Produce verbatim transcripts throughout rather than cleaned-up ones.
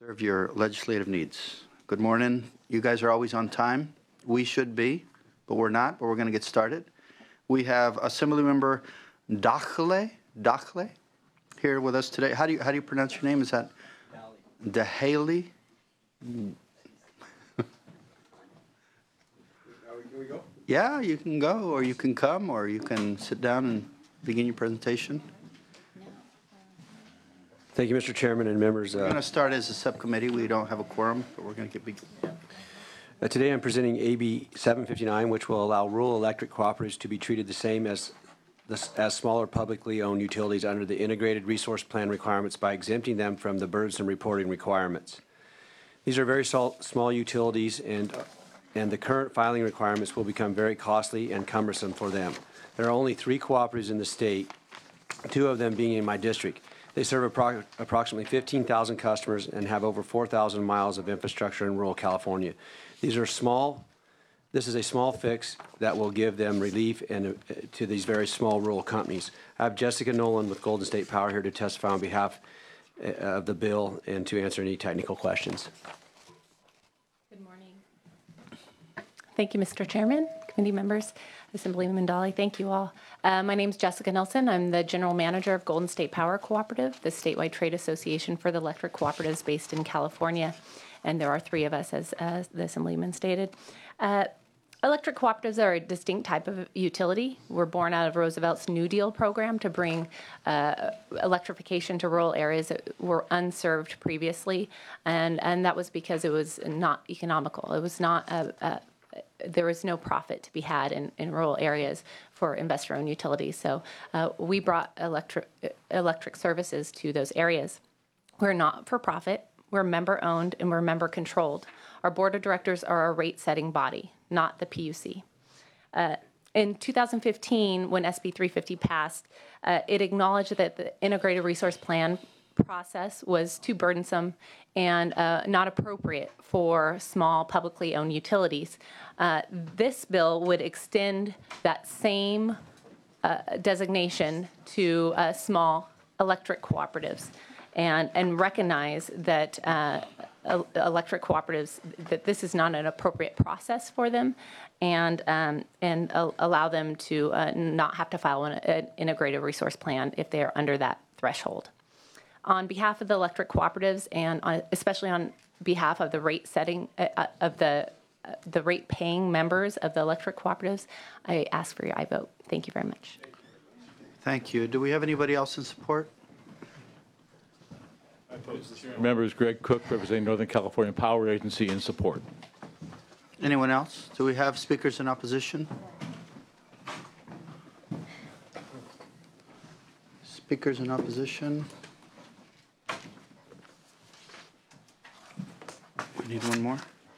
Serve your legislative needs. Good morning. You guys are always on time. We should be, but we're not, but we're going to get started. We have Assemblymember Dakle, Dakle here with us today. How do you, how do you pronounce your name? Is that? Dahaley. Can we go? Yeah, you can go, or you can come, or you can sit down and begin your presentation. Thank you, Mister Chairman and members. We're going Uh, to start as a subcommittee. We don't have a quorum, but we're going to get big. uh, today I'm presenting A B seven fifty-nine, which will allow rural electric cooperatives to be treated the same as the, as smaller publicly owned utilities under the Integrated Resource Plan requirements by exempting them from the burdensome reporting requirements. These are very small, small utilities, and, and the current filing requirements will become very costly and cumbersome for them. There are only three cooperatives in the state, two of them being in my district. They serve appro approximately fifteen thousand customers and have over four thousand miles of infrastructure in rural California. These are small. This is a small fix that will give them relief and, uh, to these very small rural companies. I have Jessica Nolan with Golden State Power here to testify on behalf uh, of the bill and to answer any technical questions. Good morning. Thank you, Mister Chairman, committee members, Assemblyman Dolly. Thank you all. Uh, my name is Jessica Nelson. I'm the General Manager of Golden State Power Cooperative, the statewide trade association for the electric cooperatives based in California. And there are three of us, as, as the Assemblyman stated. Uh, electric cooperatives are a distinct type of utility. We're born out of Roosevelt's New Deal program to bring uh, electrification to rural areas that were unserved previously. And, and that was because it was not economical. It was not a, a there was no profit to be had in, in rural areas for investor-owned utilities. So uh, we brought electric, electric services to those areas. We're not for profit, we're member-owned, and we're member-controlled. Our board of directors are a rate-setting body, not the P U C. Uh, in two thousand fifteen, when S B three fifty passed, uh, it acknowledged that the Integrated Resource Plan process was too burdensome and uh, not appropriate for small publicly owned utilities. Uh, this bill would extend that same uh, designation to uh, small electric cooperatives and, and recognize that uh, electric cooperatives, that this is not an appropriate process for them, and, um, and uh, allow them to uh, not have to file an, an integrated resource plan if they are under that threshold. On behalf of the electric cooperatives, and on, especially on behalf of the rate setting uh, of the uh, the rate paying members of the electric cooperatives, I ask for your aye vote. Thank you very much. Thank you. Do we have anybody else in support? Members Greg Cook, representing Northern California Power Agency, in support. Anyone else? Do we have speakers in opposition? Speakers in opposition? We need one more?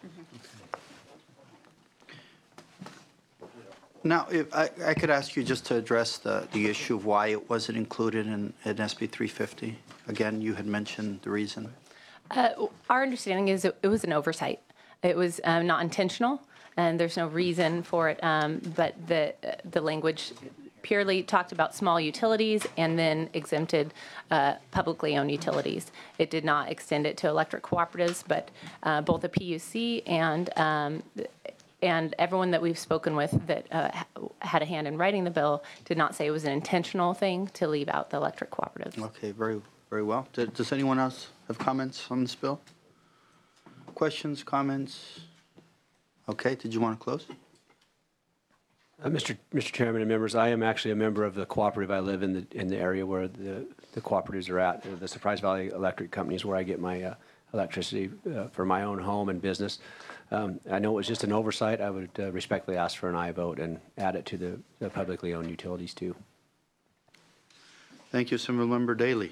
Now, if I, I could ask you just to address the, the issue of why it wasn't included in, in S B three fifty. Again, you had mentioned the reason. Uh, our understanding is it, it was an oversight. It was um, not intentional, and there's no reason for it, um, but the, the language purely talked about small utilities and then exempted uh, publicly owned utilities. It did not extend it to electric cooperatives, but uh, both the P U C and um, and everyone that we've spoken with that uh, had a hand in writing the bill did not say it was an intentional thing to leave out the electric cooperatives. Okay, very, very well. Does, does anyone else have comments on this bill? Questions, comments? Okay, did you want to close? Uh, Mister Mister Chairman and members, I am actually a member of the cooperative. I live in the in the area where the the cooperatives are at. Uh, the Surprise Valley Electric Company is where I get my uh, electricity uh, for my own home and business. Um, I know it was just an oversight. I would uh, respectfully ask for an aye vote and add it to the, the publicly owned utilities too. Thank you, Assemblymember Daley.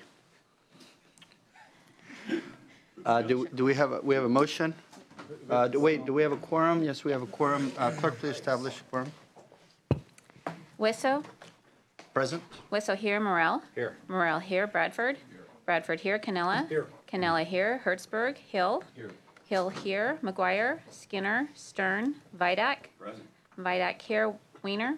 Uh, do do we have a, we have a motion? Uh, do, wait, do we have a quorum? Yes, we have a quorum. Uh, clerk, please establish a quorum. Wesso, Present. Wesso here, Morel. Here. Morel here, Bradford. Bradford here, Canella. Here. Canella here, Hertzberg, Hill. Here. Hill here, McGuire, Skinner, Stern, Vidak. Present. Vidak here, Weiner.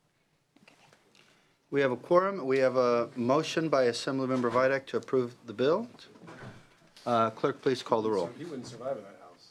We have a quorum. We have a motion by Assemblymember Vidak to approve the bill. Uh, Clerk, please call the roll. He wouldn't survive in that house.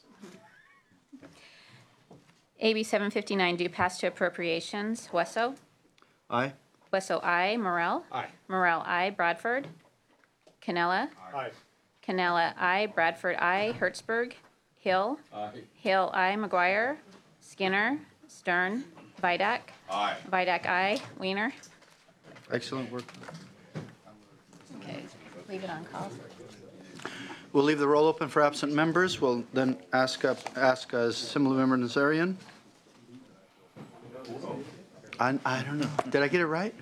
A B seven fifty-nine due pass to appropriations. Wesso. Aye. Wesso, I. Morel. Aye. Morel, I. Bradford. Canella. Aye. Canella, I. Bradford, I. Hertzberg. Hill. Aye. Hill, I. McGuire. Skinner. Stern. Vidak. Aye. Vidak, I. Weiner. Excellent work. Okay, leave it on call. We'll leave the roll open for absent members. We'll then ask up, ask uh, Assemblymember Nazarian. I, I don't know. Did I get it right?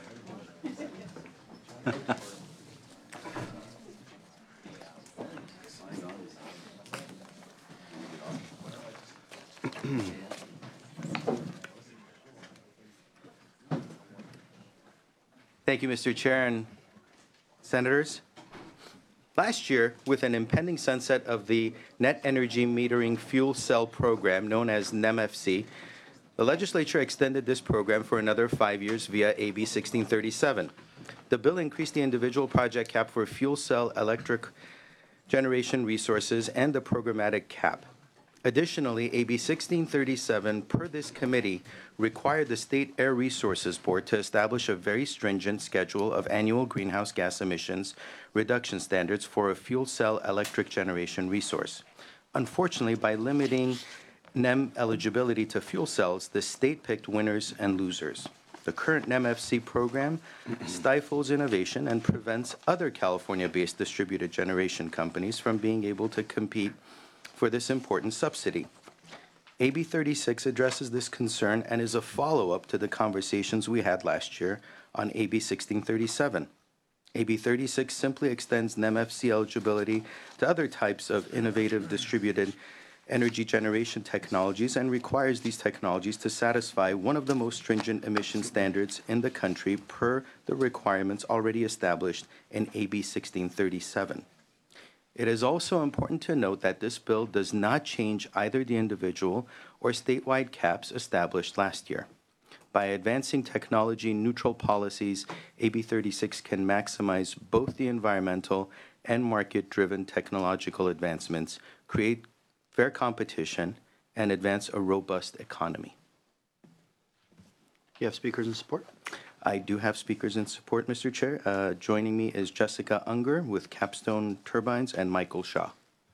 Thank you, Mister Chair and Senators. Last year, with an impending sunset of the Net Energy Metering Fuel Cell Program, known as N E M F C, the legislature extended this program for another five years via A B sixteen thirty-seven. The bill increased the individual project cap for fuel cell electric generation resources and the programmatic cap. Additionally, A B sixteen thirty-seven, per this committee, required the State Air Resources Board to establish a very stringent schedule of annual greenhouse gas emissions reduction standards for a fuel cell electric generation resource. Unfortunately, by limiting N E M eligibility to fuel cells, the state picked winners and losers. The current N E M F C program stifles innovation and prevents other California-based distributed generation companies from being able to compete for this important subsidy. A B thirty-six addresses this concern and is a follow-up to the conversations we had last year on A B sixteen thirty-seven. A B thirty-six simply extends N E M F C eligibility to other types of innovative distributed energy generation technologies and requires these technologies to satisfy one of the most stringent emission standards in the country per the requirements already established in A B sixteen thirty-seven. It is also important to note that this bill does not change either the individual or statewide caps established last year. By advancing technology-neutral policies, A B thirty-six can maximize both the environmental and market-driven technological advancements, create fair competition, and advance a robust economy. You have speakers in support? I do have speakers in support, Mister Chair. Uh, joining me is Jessica Unger with Capstone Turbines and Michael Shaw.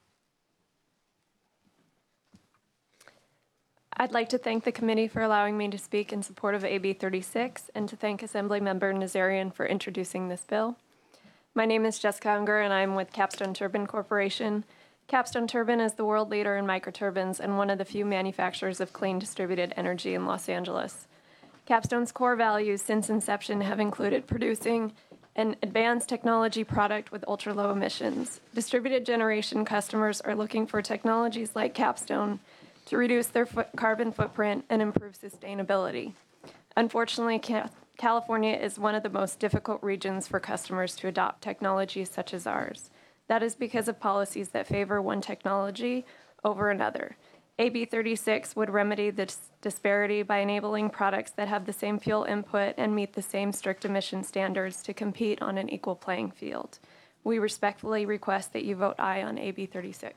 I'd like to thank the committee for allowing me to speak in support of A B thirty-six and to thank Assemblymember Nazarian for introducing this bill. My name is Jessica Unger and I'm with Capstone Turbine Corporation. Capstone Turbine is the world leader in microturbines and one of the few manufacturers of clean distributed energy in Los Angeles. Capstone's core values since inception have included producing an advanced technology product with ultra-low emissions. Distributed generation customers are looking for technologies like Capstone to reduce their foot carbon footprint and improve sustainability. Unfortunately, Ca- California is one of the most difficult regions for customers to adopt technologies such as ours. That is because of policies that favor one technology over another. A B thirty-six would remedy this disparity by enabling products that have the same fuel input and meet the same strict emission standards to compete on an equal playing field. We respectfully request that you vote aye on A B thirty-six.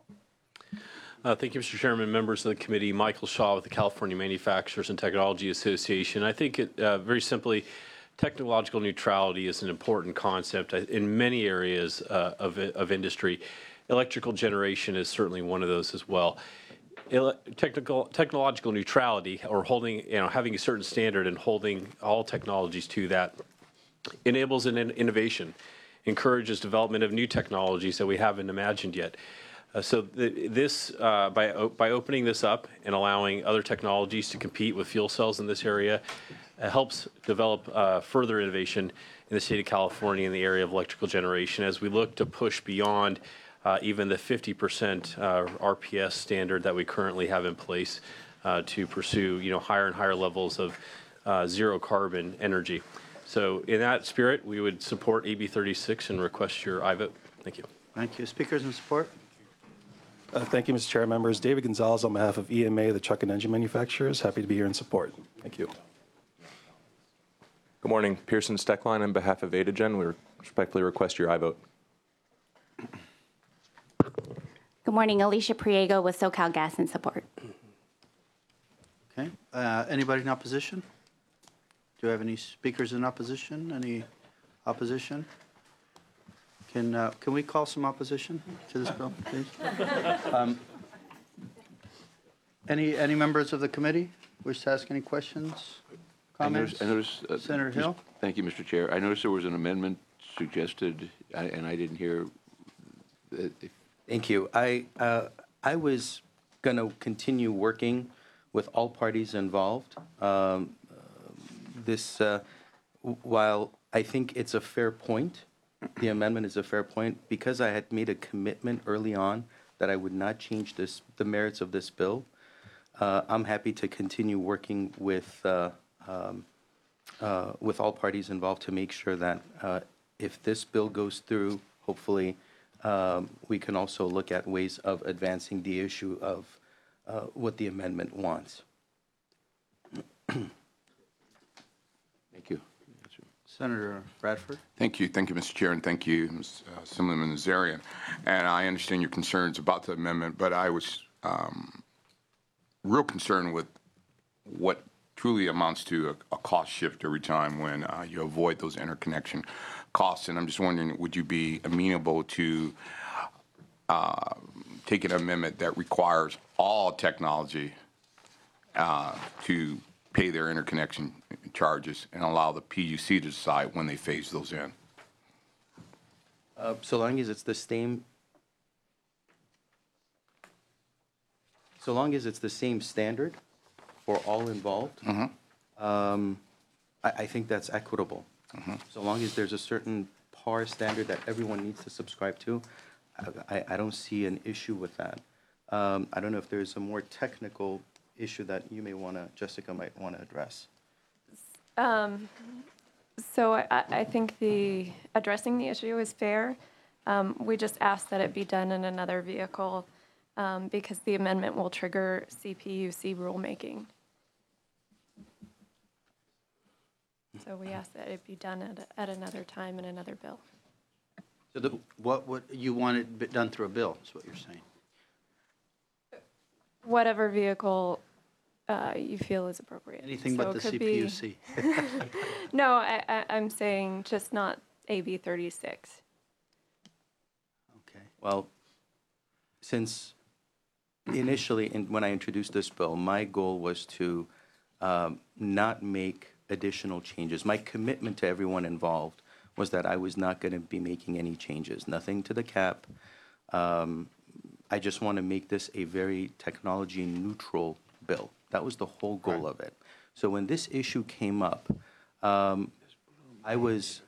Uh, thank you, Mister Chairman, members of the committee. Michael Shaw with the California Manufacturers and Technology Association. I think it, uh, very simply, technological neutrality is an important concept in many areas uh, of, of industry. Electrical generation is certainly one of those as well. Ele- technical technological neutrality, or holding, you know, having a certain standard and holding all technologies to that, enables an in- innovation, encourages development of new technologies that we haven't imagined yet. Uh, so th- this, uh, by o- by opening this up and allowing other technologies to compete with fuel cells in this area, uh, helps develop uh, further innovation in the state of California in the area of electrical generation as we look to push beyond uh, even the fifty percent uh, R P S standard that we currently have in place uh, to pursue, you know, higher and higher levels of uh, zero carbon energy. So in that spirit, we would support A B thirty-six and request your aye vote. Thank you. Thank you. Speakers in support? Uh, thank you, Mister Chair. Members, David Gonzalez on behalf of E M A, the truck and engine manufacturers. Happy to be here in support. Thank you. Good morning. Pearson Steckline on behalf of Adagen. We respectfully request your aye vote. Good morning, Alicia Priego with SoCal Gas in support. Okay. Uh, Anybody in opposition? Do you have any speakers in opposition? Any opposition? Can, uh, can we call some opposition to this bill, please? Um, Any, any members of the committee wish to ask any questions, I comments? noticed, I noticed. uh, Senator Mis- Hill? Thank you, Mister Chair. I noticed there was an amendment suggested, I- and I didn't hear. that if- Thank you. I, uh, I was going to continue working with all parties involved. Um, uh, This, uh, w- while I think it's a fair point, the amendment is a fair point, because I had made a commitment early on that I would not change this, the merits of this bill, uh, I'm happy to continue working with, uh, um, uh, with all parties involved to make sure that uh, if this bill goes through, hopefully, um, we can also look at ways of advancing the issue of uh, what the amendment wants. Thank you. Senator Bradford? Thank you. Thank you, Mister Chair, and thank you, Miz uh, Assemblyman Nazarian. And I understand your concerns about the amendment, but I was um, real concerned with what truly amounts to a, a cost shift every time when uh, you avoid those interconnection costs. And I'm just wondering, would you be amenable to uh, take an amendment that requires all technology uh, to pay their interconnection charges and allow the P U C to decide when they phase those in? Uh, So long as it's the same, so long as it's the same standard for all involved, um, I, I think that's equitable. So long as there's a certain P A R standard that everyone needs to subscribe to, I, I- I don't see an issue with that. Um, I don't know if there's a more technical issue that you may want to, Jessica might want to address. So I, I I think the, addressing the issue is fair. Um, We just ask that it be done in another vehicle um, because the amendment will trigger C P U C rulemaking. So we ask that it be done at, at another time in another bill. So the, what, what, you want it bi- done through a bill, is what you're saying? Whatever vehicle uh, you feel is appropriate. Anything So but it the could C be- P U C? No, I, I, I'm saying just not A B thirty-six. Okay. Well, since initially, in- when I introduced this bill, my goal was to um, not make additional changes. My commitment to everyone involved was that I was not going to be making any changes, nothing to the cap. Um, I just want to make this a very technology-neutral bill. That was the whole goal of it. So when this issue came up, um, I was,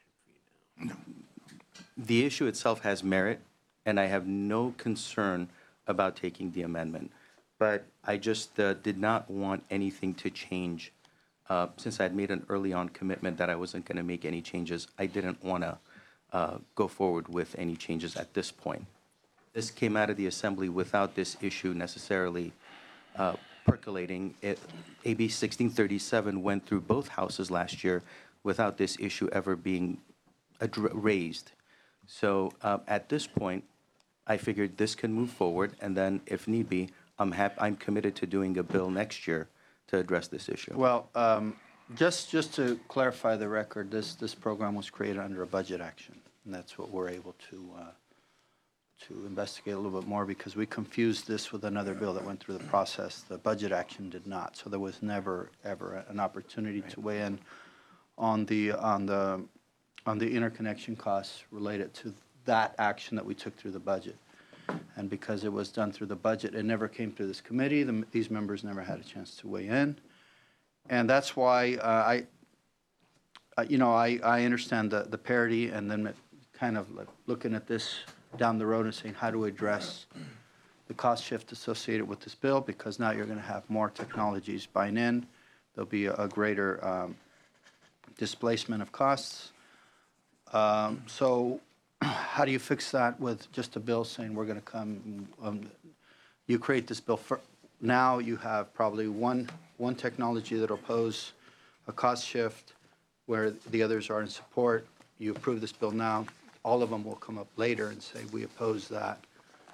the issue itself has merit, and I have no concern about taking the amendment. But I just uh, did not want anything to change. Uh, Since I had made an early-on commitment that I wasn't going to make any changes, I didn't want to uh, go forward with any changes at this point. This came out of the Assembly without this issue necessarily uh, percolating. It- A B sixteen thirty-seven went through both houses last year without this issue ever being addr- raised. So uh, at this point, I figured this can move forward, and then if need be, I'm hap- I'm committed to doing a bill next year to address this issue. Well, um, just, just to clarify the record, this, this program was created under a budget action, and that's what we're able to, uh, to investigate a little bit more, because we confused this with another bill that went through the process. The budget action did not, so there was never, ever an opportunity to weigh in on the, on the, on the interconnection costs related to that action that we took through the budget. And because it was done through the budget, it never came to this committee. The, these members never had a chance to weigh in. And that's why uh, I, uh, you know, I, I understand the, the parity, and then kind of like looking at this down the road and saying, how do we address the cost shift associated with this bill? Because now you're going to have more technologies buying in. There'll be a, a greater um, displacement of costs. Um, so how do you fix that with just a bill saying we're going to come, um, you create this bill for, now you have probably one, one technology that'll pose a cost shift where the others are in support. You approve this bill now, all of them will come up later and say, we oppose that.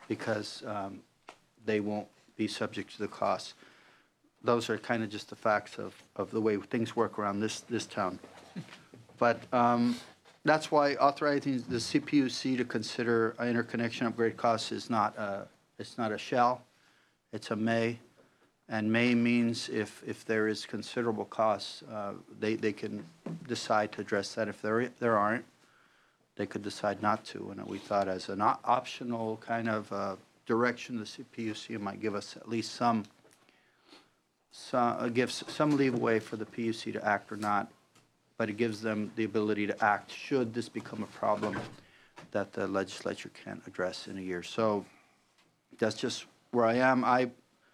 because um, they won't be subject to the costs. Those are kind of just the facts of, of the way things work around this, this town. But um, that's why authorizing the C P U C to consider interconnection upgrade costs is not a, it's not a shall, it's a may. And may means if, if there is considerable costs, uh, they, they can decide to address that. If there, there aren't, they could decide not to. And we thought as an op- optional kind of uh, direction, the C P U C might give us at least some, some uh, gives some leeway for the P U C to act or not, but it gives them the ability to act should this become a problem that the legislature can't address in a year. So that's just where I am. I,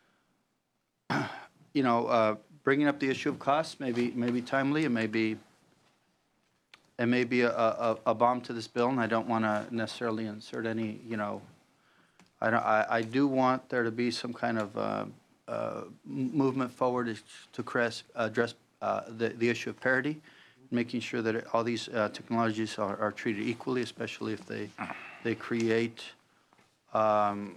you know, uh, bringing up the issue of costs may be, may be timely. It may be, it may be a, a, a bomb to this bill, and I don't want to necessarily insert any, you know, I, don't, I, I do want there to be some kind of uh, uh, m- movement forward to crest, address uh, the, the issue of parity, making sure that it, all these uh, technologies are, are treated equally, especially if they, they create um,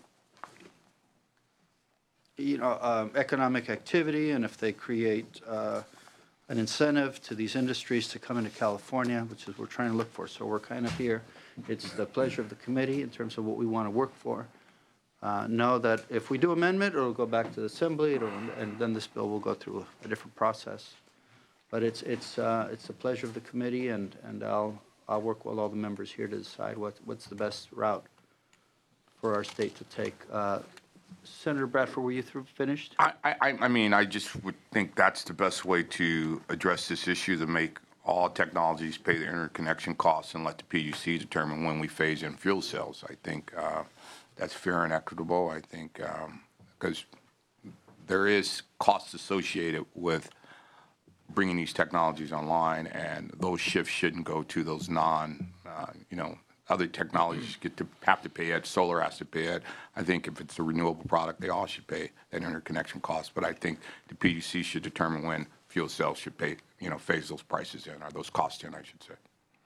you know, um, economic activity, and if they create uh, an incentive to these industries to come into California, which is what we're trying to look for. So we're kind of here. It's the pleasure of the committee in terms of what we want to work for. Uh, know that if we do amendment, it'll go back to the assembly, it'll, and then this bill will go through a, a different process. But it's it's uh, it's the pleasure of the committee, and and I'll I'll work with all the members here to decide what what's the best route for our state to take. Uh, Senator Bradford, were you through, finished? I, I, I mean, I just would think that's the best way to address this issue, to make all technologies pay the interconnection costs and let the P U C determine when we phase in fuel cells. I think uh, that's fair and equitable. I think because um, there is costs associated with bringing these technologies online, and those shifts shouldn't go to those non, uh, you know, other technologies get to have to pay it. Solar has to pay it. I think if it's a renewable product, they all should pay that interconnection cost. But I think the P U C should determine when fuel cells should pay, you know, phase those prices in, or those costs in, I should say.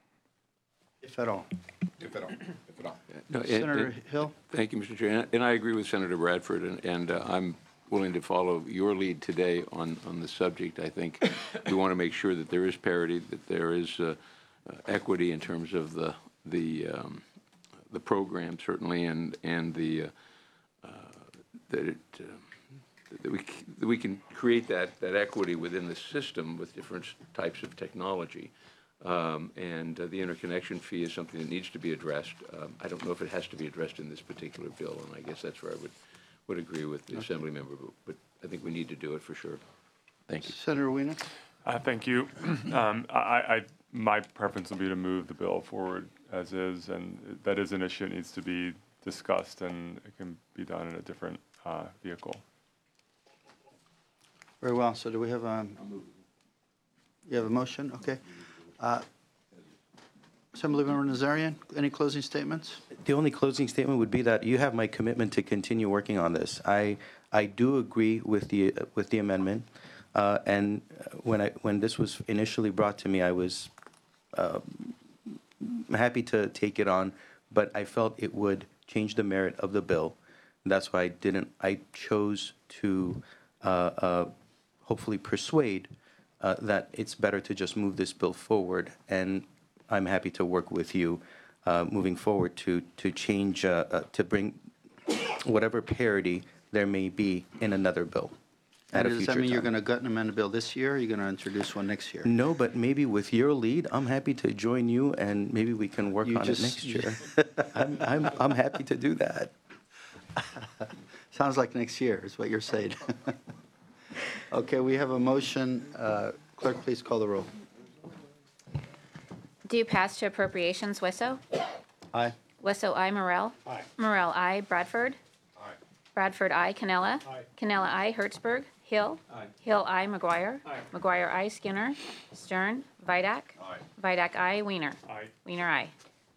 If at all. If at all. If at all. No, and- Senator and- Hill? Thank you, Mister Chair. And- And I agree with Senator Bradford, and, and uh, I'm willing to follow your lead today on, on the subject. I think we want to make sure that there is parity, that there is uh, uh, equity in terms of the the um, the program, certainly, and and the uh, uh, that it uh, that we c- that we can create that that equity within the system with different types of technology. Um, and uh, the interconnection fee is something that needs to be addressed. Um, I don't know if it has to be addressed in this particular bill, and I guess that's where I would would agree with the Assembly member, but, but I think we need to do it for sure. Thank you. Senator Wiener? Uh, thank you. um, I, I, my preference would be to move the bill forward as is, and that is an issue that needs to be discussed, and it can be done in a different uh, vehicle. Very well. So do we have a, you have a motion? Okay. Uh, Assemblymember Nazarian, any closing statements? The only closing statement would be that you have my commitment to continue working on this. I I do agree with the with the amendment, uh, and when I when this was initially brought to me, I was uh, happy to take it on, but I felt it would change the merit of the bill. That's why I didn't. I chose to uh, uh, hopefully persuade uh, that it's better to just move this bill forward, and I'm happy to work with you uh, moving forward to to change uh, uh, to bring whatever parity there may be in another bill at And a does future that mean you're time. going to gut and amend the bill this year, or are you going to introduce one next year? No, but maybe with your lead, I'm happy to join you, and maybe we can work You on just- it next you- year. I'm, I'm I'm happy to do that. Sounds like next year is what you're saying. Okay, we have a motion. Uh, Clerk, please call the roll. Do pass to appropriations, Wisso? Aye. Wisso, I. Morel? Aye. Morel, I. Bradford? Aye. Bradford, I. Cannella? Aye. Cannella, I. Hertzberg? Hill? Aye. Hill, I. McGuire? Aye. McGuire, I. Skinner? Stern? Vidak? Aye. Vidak, I. Wiener? Aye. Wiener, I.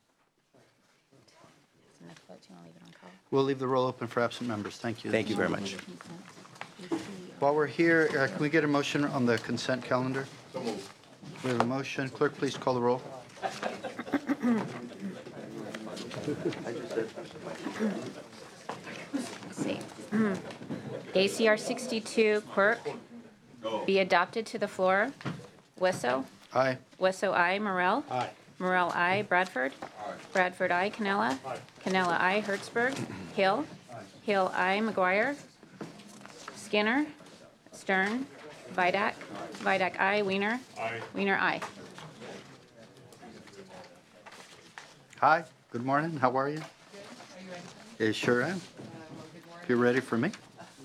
That's enough votes. You want to leave it on call? We'll leave the roll open for absent members. Thank you. Thank you very much. While we're here, uh, can we get a motion on the consent calendar? We have a motion. Clerk, please call the roll. A C R sixty-two, Quirk, be adopted to the floor. Wesso? Aye. Wesso, I. Morel? Aye. Morel, I. Bradford? Bradford, I. Canella? Canella, I. Hertzberg? Hill? Hill, I. McGuire? Skinner? Stern? Vidak? Vidak, I. Weiner? Weiner, I. Hi, good morning. How are you? You sure am. You ready for me?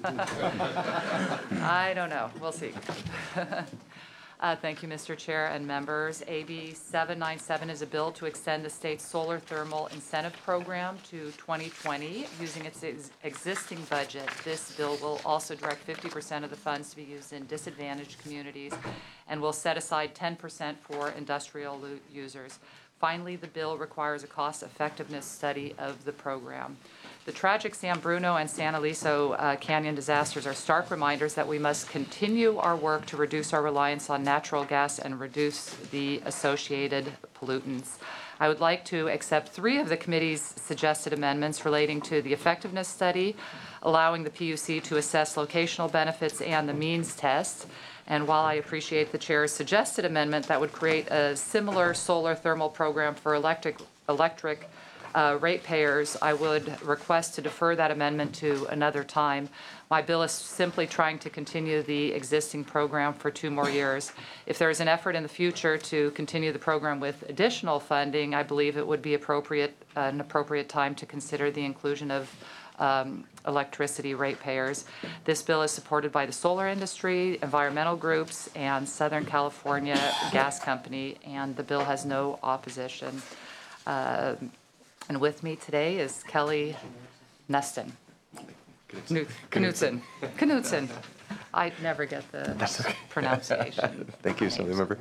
I don't know. We'll see. Uh, Thank you, Mister Chair and members. A B seven ninety-seven is a bill to extend the state's solar thermal incentive program to twenty twenty using its ex- existing budget. This bill will also direct fifty percent of the funds to be used in disadvantaged communities and will set aside ten percent for industrial lo- users. Finally, the bill requires a cost-effectiveness study of the program. The tragic San Bruno and San Eliso uh, Canyon disasters are stark reminders that we must continue our work to reduce our reliance on natural gas and reduce the associated pollutants. I would like to accept three of the committee's suggested amendments relating to the effectiveness study, allowing the P U C to assess locational benefits and the means test. And while I appreciate the chair's suggested amendment that would create a similar solar thermal program for electric electric Uh, ratepayers, I would request to defer that amendment to another time. My bill is simply trying to continue the existing program for two more years. If there is an effort in the future to continue the program with additional funding, I believe it would be appropriate, uh, an appropriate time to consider the inclusion of um, electricity ratepayers. This bill is supported by the solar industry, environmental groups, and Southern California Gas Company, and the bill has no opposition. Uh, And with me today is Kelly Neston. Knut- Knutson. Knutson. I never get the pronunciation. Thank you, Assembly Member.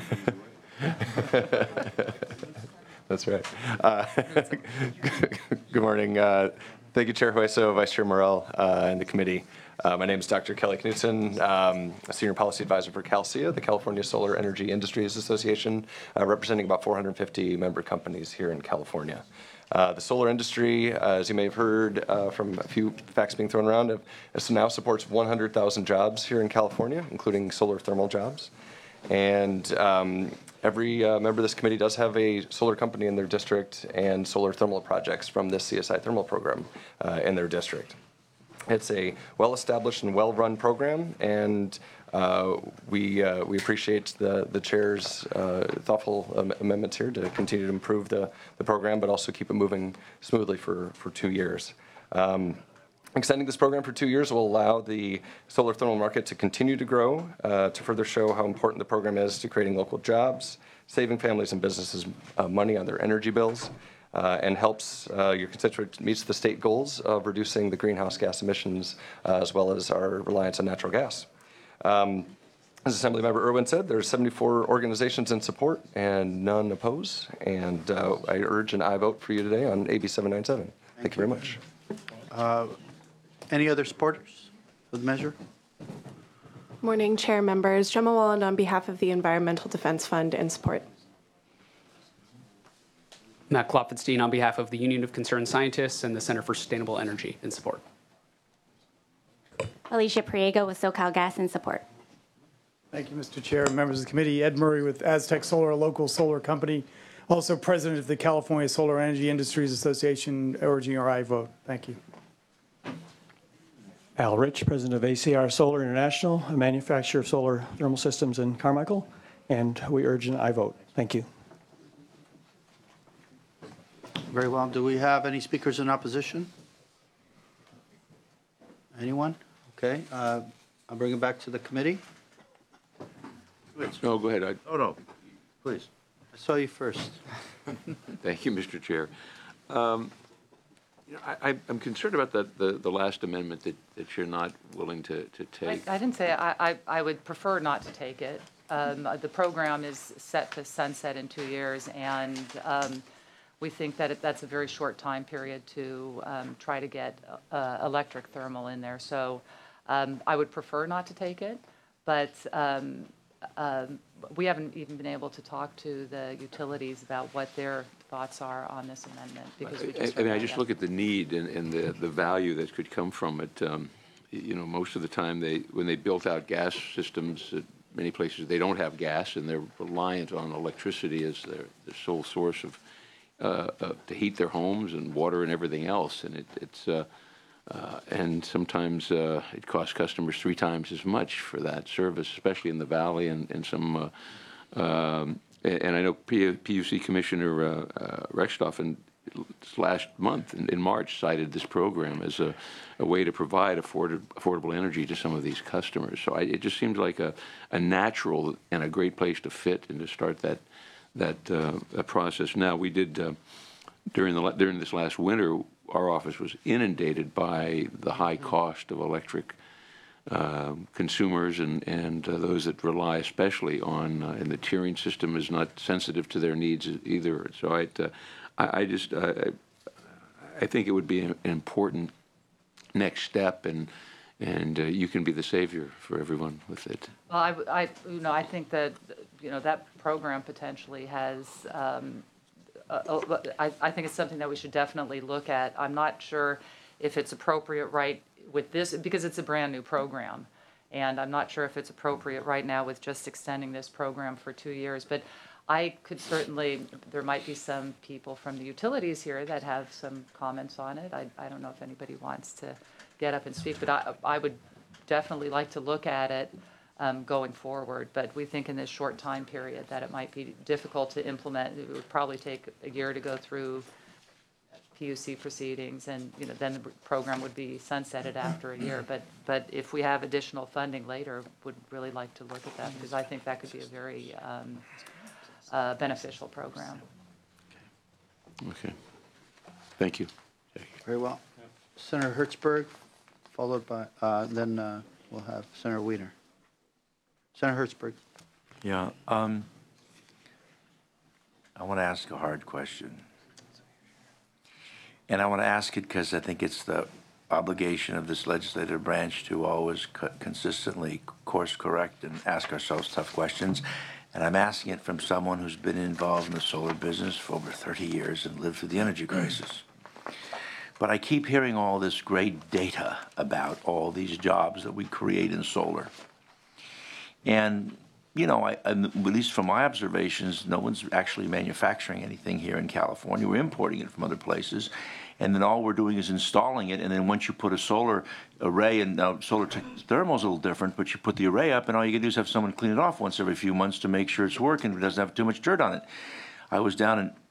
That's right. Uh, Good morning. Uh, Thank you, Chair Hueso, Vice Chair Morel, uh, and the committee. Uh, My name is Doctor Kelly Knutson, um, a Senior Policy Advisor for CalSEA, the California Solar Energy Industries Association, uh, representing about four hundred fifty member companies here in California. Uh, the solar industry, uh, as you may have heard uh, from a few facts being thrown around, uh, now supports one hundred thousand jobs here in California, including solar thermal jobs. And um, every uh, member of this committee does have a solar company in their district and solar thermal projects from this C S I thermal program uh, in their district. It's a well-established and well-run program, and uh, we uh, we appreciate the the chair's uh, thoughtful um, amendments here to continue to improve the the program, but also keep it moving smoothly for for two years. Um, Extending this program for two years will allow the solar thermal market to continue to grow, uh, to further show how important the program is to creating local jobs, saving families and businesses uh, money on their energy bills, uh, and helps uh, your constituent meets the state goals of reducing the greenhouse gas emissions, uh, as well as our reliance on natural gas. Um, as Assemblymember Irwin said, there are seventy-four organizations in support and none oppose, and uh, I urge an aye vote for you today on A B seven ninety-seven. Thank, Thank you very much. Uh, Any other supporters of the measure? Morning, Chair, members. Gemma Walland on behalf of the Environmental Defense Fund in support. Matt Klopfenstein on behalf of the Union of Concerned Scientists and the Center for Sustainable Energy in support. Alicia Priego with SoCal Gas in support. Thank you, Mister Chair, members of the committee. Ed Murray with Aztec Solar, a local solar company, also president of the California Solar Energy Industries Association, urging your aye vote. Thank you. Al Rich, president of A C R Solar International, a manufacturer of solar thermal systems in Carmichael, and we urge an aye vote. Thank you. Very well. Do we have any speakers in opposition? Anyone? Okay. Uh, I'll bring it back to the committee. No, go ahead. I, Oh, no. Please. I saw you first. Thank you, Mister Chair. Um, you know, I, I'm concerned about the, the, the last amendment that, that you're not willing to, to I, take. I didn't say, I, I, I would prefer not to take it. Um, the program is set to sunset in two years, and um, we think that it, that's a very short time period to um, try to get uh, electric thermal in there. So um, I would prefer not to take it, but um, um, we haven't even been able to talk to the utilities about what their thoughts are on this amendment because we I, just I mean, I heard just that. look at the need and, and the, the value that could come from it. Um, you know, most of the time they, when they built out gas systems, at many places they don't have gas and they're reliant on electricity as their, their sole source of, uh, uh, to heat their homes and water and everything else. And it, it's, uh, uh, and sometimes uh, it costs customers three times as much for that service, especially in the valley and, and some, uh, um, and, and I know P U C Commissioner uh, uh, Rexdorf and last month in, in March cited this program as a, a way to provide afforded, affordable energy to some of these customers. So I, it just seems like a, a natural and a great place to fit and to start that that, uh, that process. Now we did uh, during the during this last winter, our office was inundated by the high cost of electric uh, consumers and and uh, those that rely especially on uh, and the tiering system is not sensitive to their needs either. So I. Uh, I just, uh, I think it would be an important next step, and and uh, you can be the savior for everyone with it. Well, I, I, you know, I think that, you know, that program potentially has, um, uh, uh, I, I think it's something that we should definitely look at. I'm not sure if it's appropriate right with this, because it's a brand-new program, and I'm not sure if it's appropriate right now with just extending this program for two years, but I could certainly, there might be some people from the utilities here that have some comments on it. I, I don't know if anybody wants to get up and speak, but I, I would definitely like to look at it um, going forward. But we think in this short time period that it might be difficult to implement. It would probably take a year to go through P U C proceedings, and you know then the program would be sunsetted after a year. But but if we have additional funding later, would really like to look at that because I think that could be a very um, Uh, beneficial program. Okay. Thank you. Very well. Senator Hertzberg, followed by, uh, then uh, we'll have Senator Weiner. Senator Hertzberg. Yeah. Um, I want to ask a hard question. And I want to ask it because I think it's the obligation of this legislative branch to always co- consistently course correct and ask ourselves tough questions. And I'm asking it from someone who's been involved in the solar business for over thirty years and lived through the energy crisis. But I keep hearing all this great data about all these jobs that we create in solar. And, you know, I, at least from my observations, no one's actually manufacturing anything here in California. We're importing it from other places. And then all we're doing is installing it. And then once you put a solar array, and now solar thermal is a little different, but you put the array up, and all you can do is have someone clean it off once every few months to make sure it's working. It doesn't have too much dirt on it. I was down in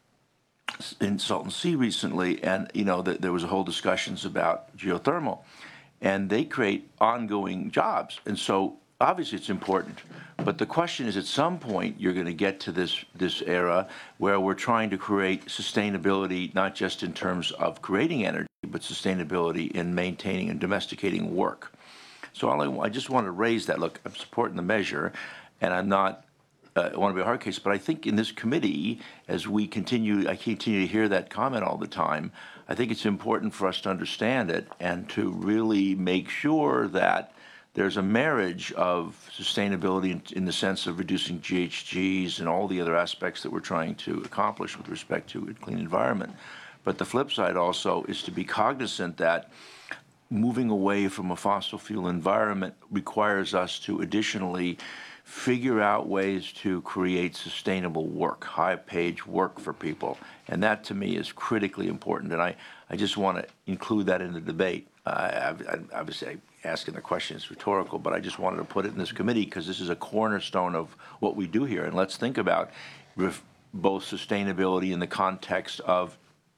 in Salton Sea recently, and you know the, there was a whole discussions about geothermal, and they create ongoing jobs. And so obviously it's important. But the question is, at some point, you're going to get to this this era where we're trying to create sustainability, not just in terms of creating energy, but sustainability in maintaining and domesticating work. So all I, I just want to raise that. Look, I'm supporting the measure, and I'm not. Uh, I want to be a hard case, but I think in this committee, as we continue, I continue to hear that comment all the time. I think it's important for us to understand it and to really make sure that there's a marriage of sustainability in, in the sense of reducing G H Gs and all the other aspects that we're trying to accomplish with respect to a clean environment. But the flip side also is to be cognizant that moving away from a fossil fuel environment requires us to additionally figure out ways to create sustainable work, high-page work for people. And that, to me, is critically important. And I, I just want to include that in the debate. Uh, obviously, asking the question is rhetorical, but I just wanted to put it in this committee because this is a cornerstone of what we do here. And let's think about ref- both sustainability in the context of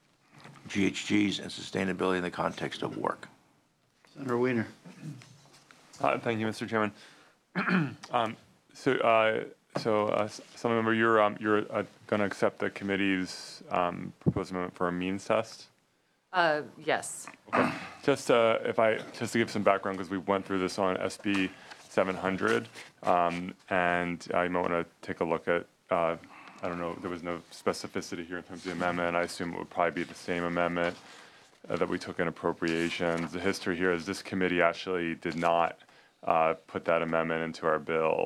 G H Gs and sustainability in the context of work. Senator Weiner. Uh, thank you, Mister Chairman. um, so, uh, so, uh, some member, you're um, you're uh, going to accept the committee's um, proposed amendment for a means test. Uh, yes. Okay. Just uh, if I just to give some background, because we went through this on S B seven hundred, um, and uh, you might want to take a look at. Uh, I don't know. There was no specificity here in terms of the amendment. I assume it would probably be the same amendment uh, that we took in appropriations. The history here is this committee actually did not uh, put that amendment into our bill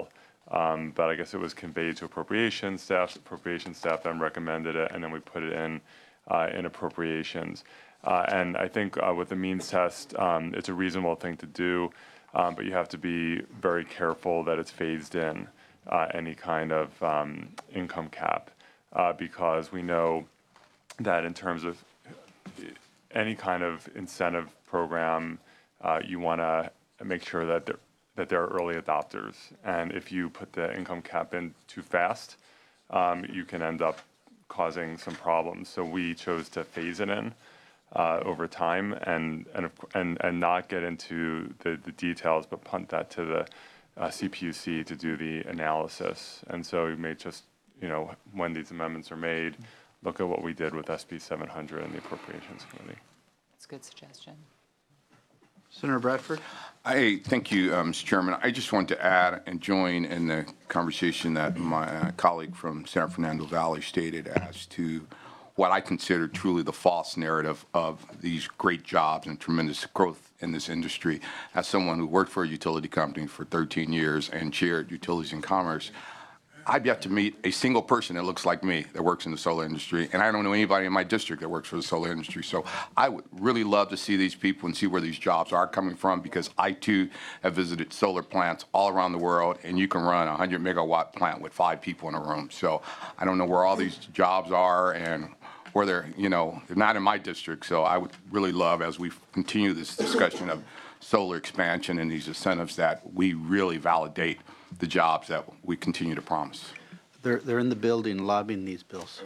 Um, But I guess it was conveyed to appropriations staff. Appropriations staff then recommended it, and then we put it in uh, in appropriations. Uh, And I think uh, with the means test, um, it's a reasonable thing to do, um, but you have to be very careful that it's phased in, uh, any kind of um, income cap, uh, because we know that in terms of any kind of incentive program, uh, you want to make sure that there, that there are early adopters. And if you put the income cap in too fast, um, you can end up causing some problems. So we chose to phase it in uh, over time and and and and not get into the, the details, but punt that to the uh, C P U C to do the analysis. And so we may just, you know, when these amendments are made, look at what we did with S B seven hundred and the Appropriations Committee. That's a good suggestion. Senator Bradford? I thank you, uh, Mister Chairman. I just want to add and join in the conversation that my uh, colleague from San Fernando Valley stated as to what I consider truly the false narrative of these great jobs and tremendous growth in this industry. As someone who worked for a utility company for thirteen years and chaired Utilities and Commerce, I've yet to meet a single person that looks like me that works in the solar industry, and I don't know anybody in my district that works for the solar industry. So I would really love to see these people and see where these jobs are coming from, because I too have visited solar plants all around the world, and you can run a one hundred megawatt plant with five people in a room. So I don't know where all these jobs are and where they're, you know, they're not in my district. So I would really love, as we continue this discussion of solar expansion and these incentives, that we really validate the jobs that we continue to promise. They're, they're in the building lobbying these bills.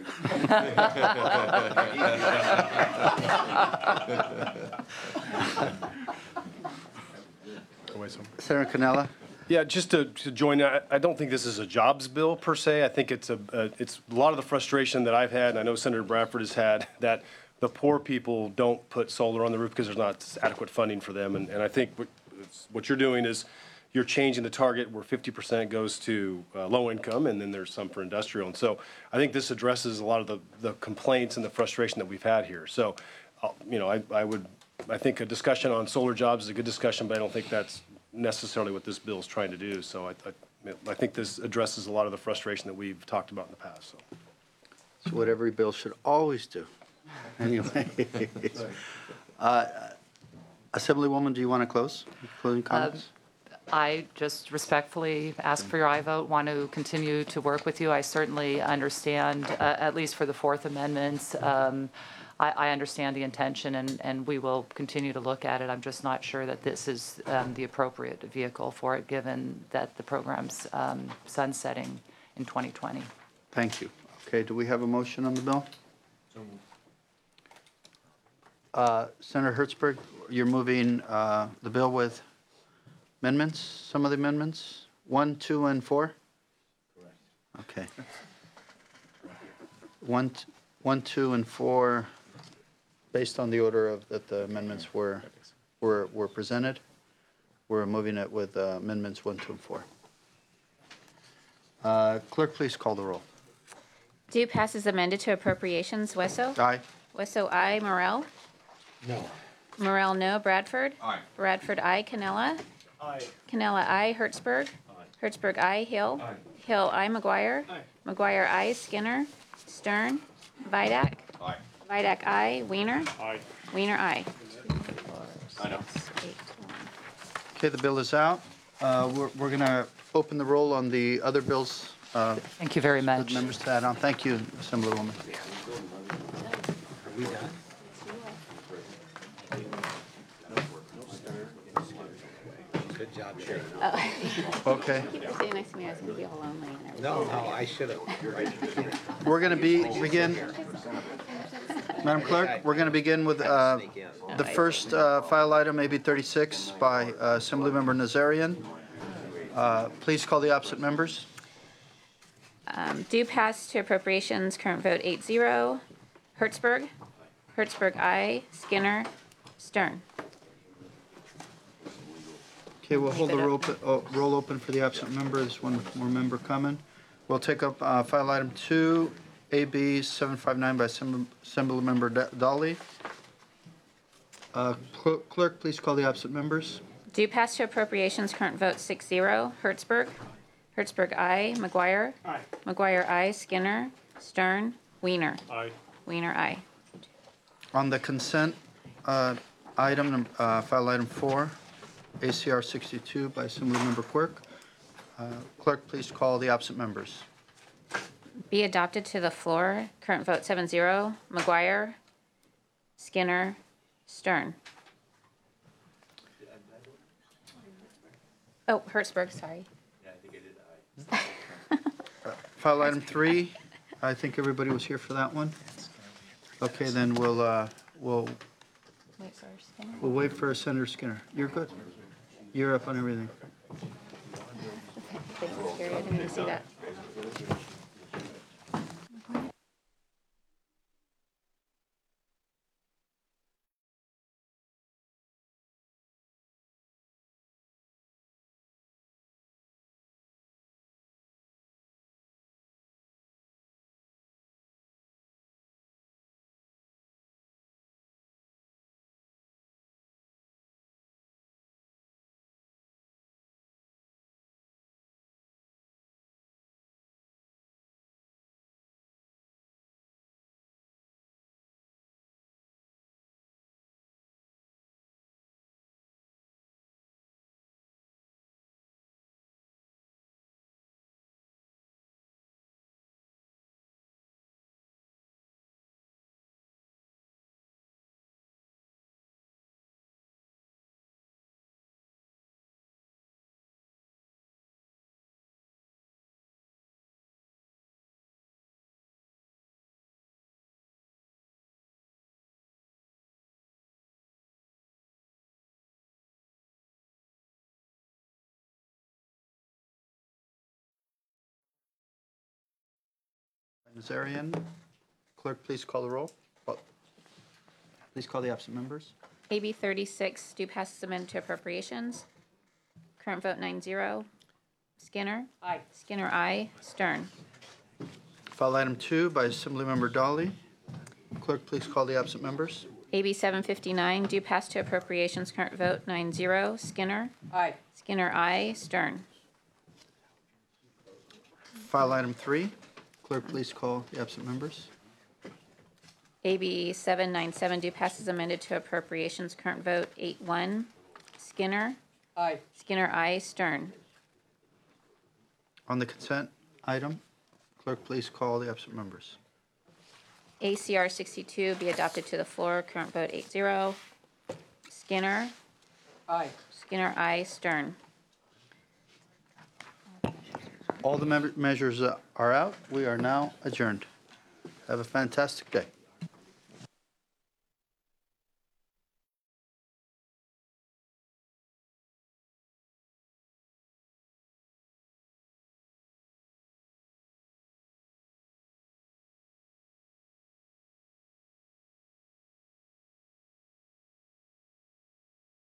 Senator Canella? Yeah, just to, to join, I, I don't think this is a jobs bill per se. I think it's a, uh, it's a lot of the frustration that I've had, and I know Senator Bradford has had, that the poor people don't put solar on the roof because there's not adequate funding for them. And, and I think what, what you're doing is you're changing the target where fifty percent goes to uh, low income, and then there's some for industrial. And so I think this addresses a lot of the, the complaints and the frustration that we've had here. So, uh, you know, I, I would, I think a discussion on solar jobs is a good discussion, but I don't think that's necessarily what this bill is trying to do. So I, I, I think this addresses a lot of the frustration that we've talked about in the past. So. It's what every bill should always do. Anyway. uh, Assemblywoman, do you want to close? Closing comments? Um, I just respectfully ask for your aye vote, want to continue to work with you. I certainly understand, uh, at least for the Fourth Amendment, um, I, I understand the intention, and, and we will continue to look at it. I'm just not sure that this is um, the appropriate vehicle for it, given that the program's um, sunsetting in twenty twenty. Thank you. Okay, do we have a motion on the bill? Uh, Senator Hertzberg, you're moving uh, the bill with amendments, some of the amendments? One, two, and four? Correct. Okay. One, t- one, two, and four, based on the order of that the amendments were were were presented, we're moving it with uh, amendments one, two, and four. Uh, Clerk, please call the roll. Do pass as amended to appropriations. Wesso? Aye. Wesso, aye. Morel? No. Morel, no. Bradford? Aye. Bradford, aye. Canella? Aye. Canella, aye. Hertzberg? Aye. Hertzberg, aye. Hill? Aye. Hill, aye. McGuire? Aye. McGuire, aye. Skinner? Stern? Vidak? Aye. Vidak, aye. Weiner? Aye. Weiner, aye. I know. Okay, the bill is out. Uh, We're we're going to open the roll on the other bills. uh, Thank you very much. Members to add on. Thank you, Assemblywoman. Are we done? Good job, Chair. Okay. Sitting next to me, I was going to be all lonely and everything. No, no, I should have. We're going to be, begin, Madam Clerk, we're going to begin with uh, the first uh, file item, A B thirty-six, by uh, Assemblymember Nazarian. Uh, Please call the opposite members. Um, Do pass to appropriations, current vote eight zero. Hertzberg? Hertzberg, aye. Skinner? Stern? Okay, we'll hold the roll open- oh, roll open for the absent member. There's one more member coming. We'll take up uh, file item two, A B seven five nine by Assemb- Assemblymember Da- Dolly. Uh, cl- Clerk, please call the absent members. Do pass to appropriations, current vote six zero. Hertzberg? Hertzberg, aye. McGuire? Aye. McGuire, aye. Skinner? Stern? Weiner? Aye. Weiner, aye. On the consent uh, item, num- uh, file item four, A C R sixty-two by Assemblymember Quirk. Uh, Clerk, please call the absent members. Be adopted to the floor. Current vote seven zero. McGuire? Skinner? Stern? Oh, Hertzberg, sorry. File item three, I think everybody was here for that one. Okay, then we'll, uh, we'll, Wait for Skinner. we'll wait for Senator Skinner. You're good. You're up on everything. Thanks, Gary. I didn't even see that. Nazarian, clerk, please call the roll. Oh, please call the absent members. A B thirty-six, do pass as amended to appropriations. Current vote nine zero. Skinner? Aye. Skinner, aye. Stern? File item two by Assemblymember Dolly. Clerk, please call the absent members. A B seven fifty-nine, do pass to appropriations. Current vote nine zero. Skinner? Aye. Skinner, aye. Stern? File item three. Clerk, please call the absent members. A B seven ninety-seven, do pass as amended to appropriations. Current vote eight one. Skinner? Aye. Skinner, aye. Stern? On the consent item, clerk, please call the absent members. A C R sixty-two, be adopted to the floor. Current vote eight zero. Skinner? Aye. Skinner, aye. Stern? All the member- measures uh, are out. We are now adjourned. Have a fantastic day.